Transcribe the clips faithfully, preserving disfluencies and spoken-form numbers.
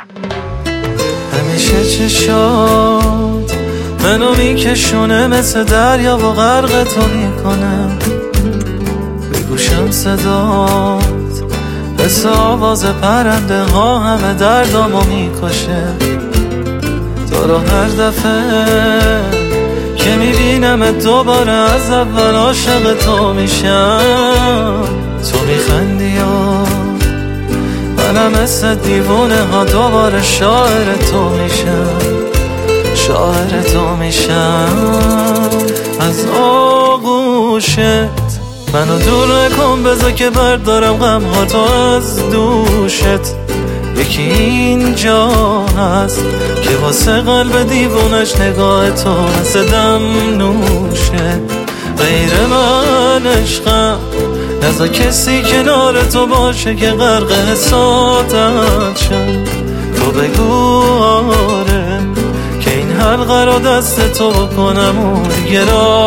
همیشه چشات منو میکشونه مثل دریا و غرق تو میکنه، بگوشم صدات مثل آواز پرنده ها همه دردامو میکشه. تو رو هر دفعه که میبینم دوباره از اول عاشق تو میشم. تو میخندی و منم مثل دیوونه ها دوباره شاعر تو میشم، شاعر تو میشم. از آغوشت منو دور نکن، بذار که بردارم غم ها تو از دوشت. یکی اینجا هست که واسه قلب دیوونش نگاه تو مثل دم نوشه. غیر من عشقم نذار کسی کنار تو باشه که غرق حسادت شم. تو بگو آره که این حلقه رو دست تو بکنم و دیگه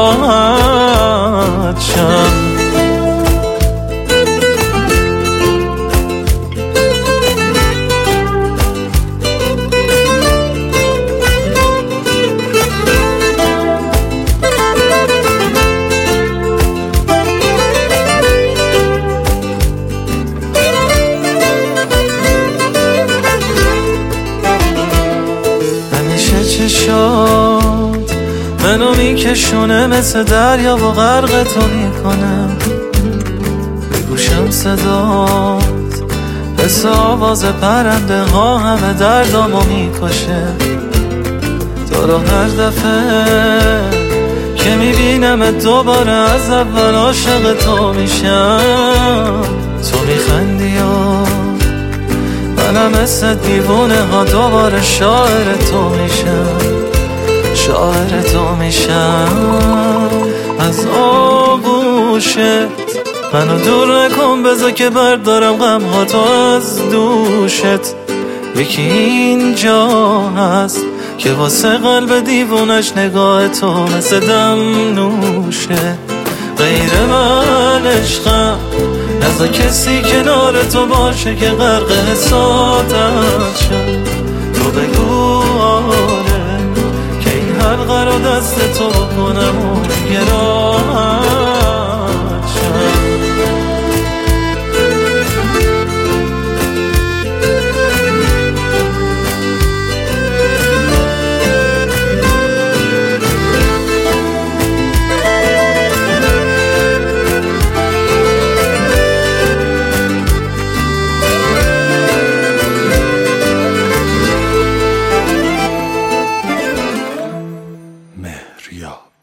راحت شم. چشات منو میکشونه مثل دریا و غرق تو میکنه، بگوشم صدات مثل آواز پرنده ها همه دردامو میکشه. تو رو هر دفعه که میبینم دوباره از اول عاشق تو میشم. تو میخندی و منم مثل دیوونه ها دوباره شاعر تو میشم، شاعر تو میشم. از آغوشت منو دور نکن، بذار که بردارم غم ها تو از دوشت. یکی اینجا هست که واسه قلب دیوونش نگاه تو مثل دم نوشه. غیر من عشقم نذار کسی کنار تو باشه که غرق حسادت شم. تو بگو آره که این حلقه رو دست تو کنم و دیگه راحت شم. مهریاب.